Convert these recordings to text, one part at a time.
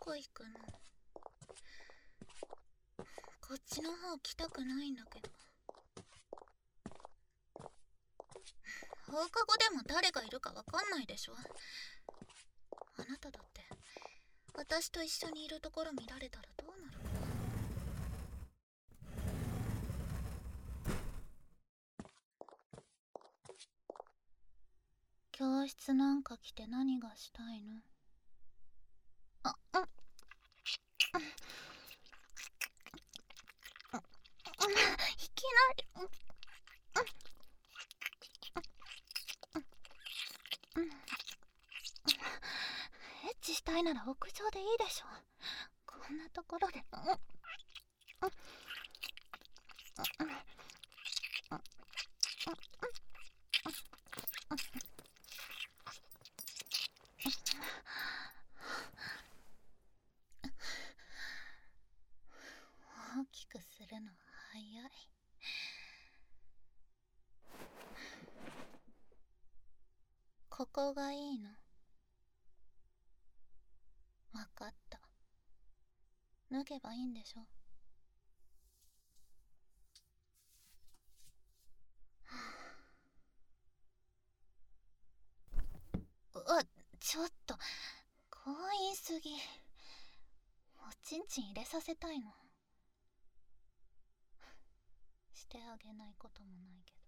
こ行くの？こっちの方来たくないんだけど。放課後でも誰がいるかわかんないでしょ。あなただって私と一緒にいるところ見られたらどうなるかな。教室なんか来て何がしたいの？いきなりエッチしたいなら屋上でいいでしょ。こんなところで。大きくするの早い。ここがいいの？わかった。脱げばいいんでしょ。ちょっと強引すぎ。おちんちん入れさせたいの？してあげないこともないけど。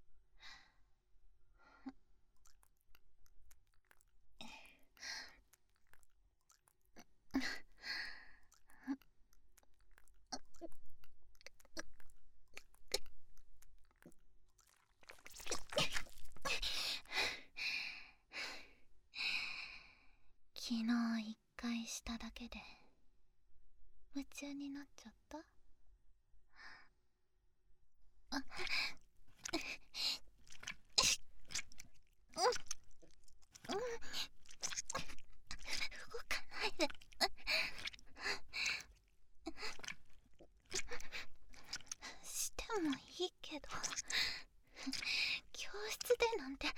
昨日一回しただけで夢中になっちゃった？動かないで。してもいいけど、教室でなんて。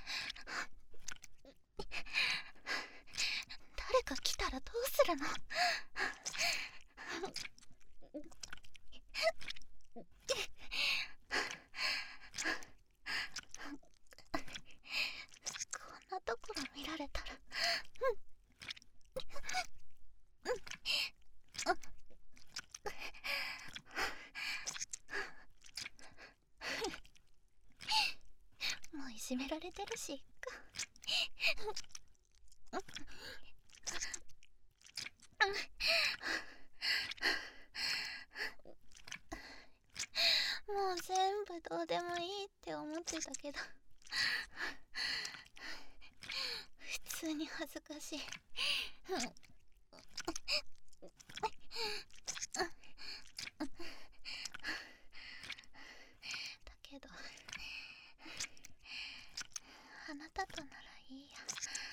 誰か来たらどうするの？こんなところ見られたら。もういじめられてるしいっか。もう全部どうでもいいって思ってたけど、普通に恥ずかしい。だけどあなたとならいいや。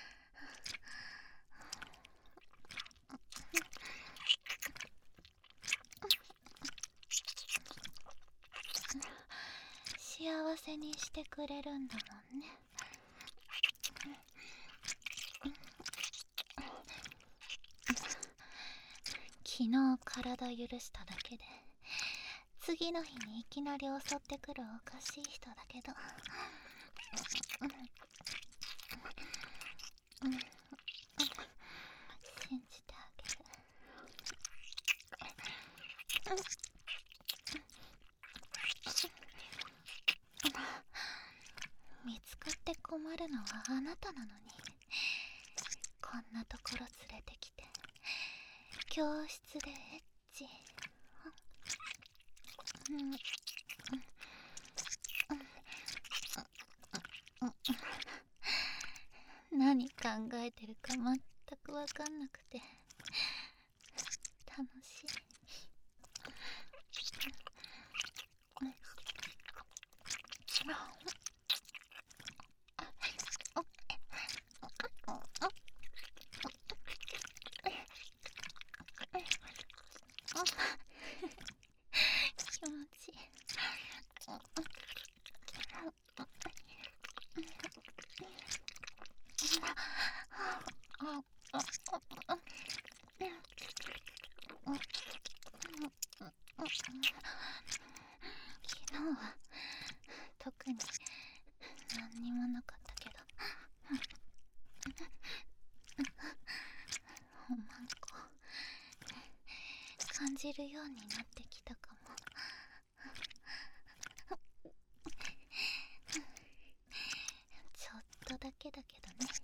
幸せにしてくれるんだもんね。昨日体許しただけで次の日にいきなり襲ってくるおかしい人だけど、信じてあげる。見つかって困るのはあなたなのに、こんなところ連れてきて教室でエッチ。何考えてるか全く分かんなくて楽しい。気持ちいい。 じるようになってきたかも。ちょっとだけだけどね。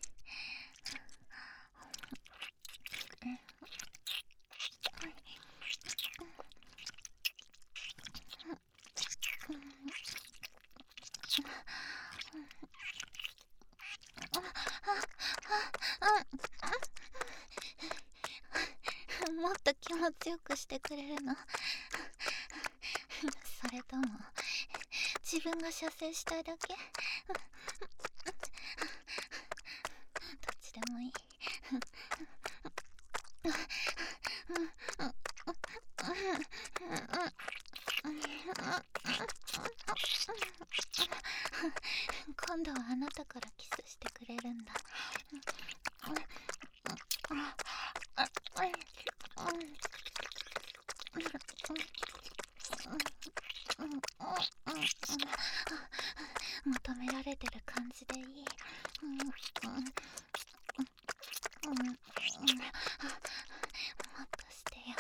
もっと気持ちよくしてくれるの？それとも自分が射精したいだけ？どっちでもいい。今度はあなたからキスしてくれるんだ。求められてる感じでいい。もっとしてよ。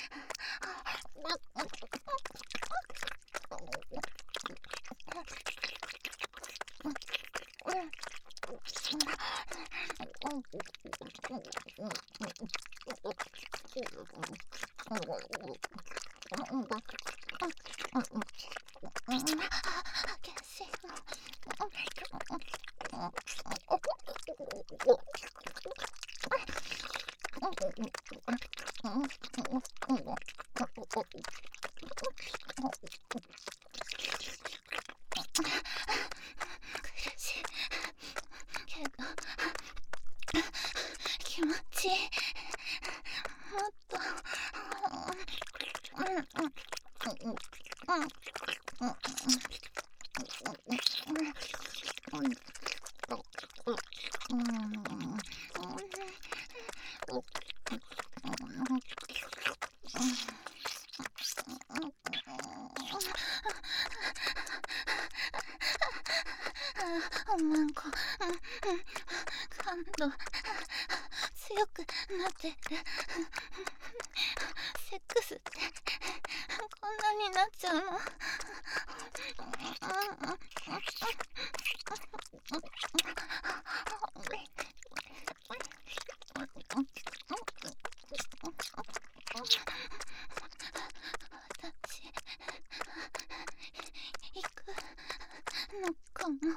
苦しいけど気持ちいい。もっとなんか感度強くなってる。セックスってこんなになっちゃうの？私行くのかも。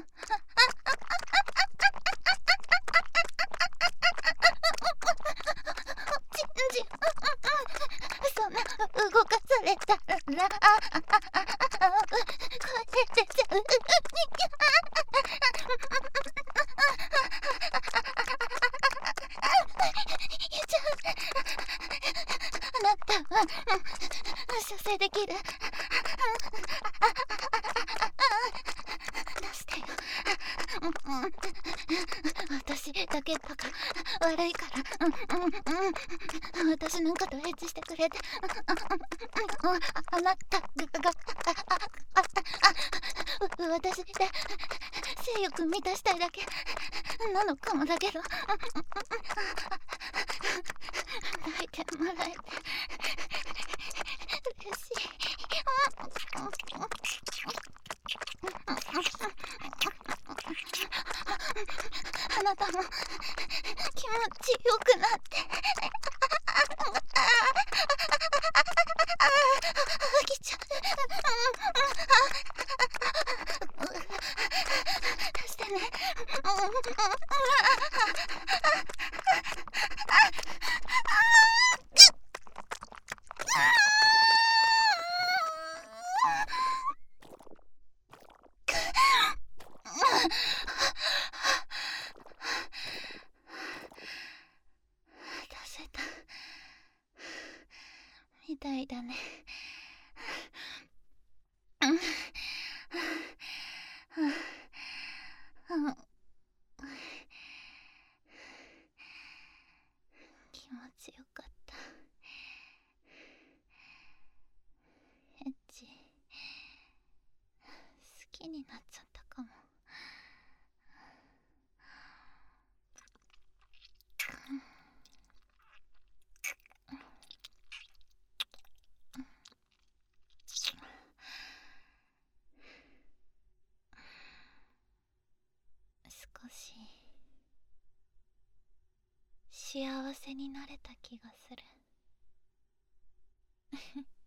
そんな動かされたら帰れちゃう。あなたは射精できる？出してよ。私だけバカ悪いから、私なんかとエッチしてくれて、あなたが私で性欲満たしたいだけなのかもだけど、抱いてもらえて嬉しい。あなたも気持ちよくなって飽きちゃう。出してね。出せたみたいだね。気持ちよかった。エッチ好きになっちゃったかも。 幸せになれた気がする。